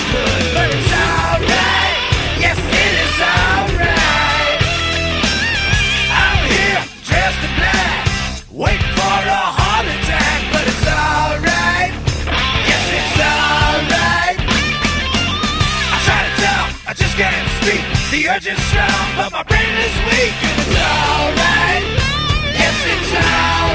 could. But it's alright, yes it is alright. I'm here dressed in black, waiting for a heart attack. But it's alright, yes it's alright. I try to talk, I just can't speak. The urge is strong, but my brain is weak. And it's alright, yes it's alright.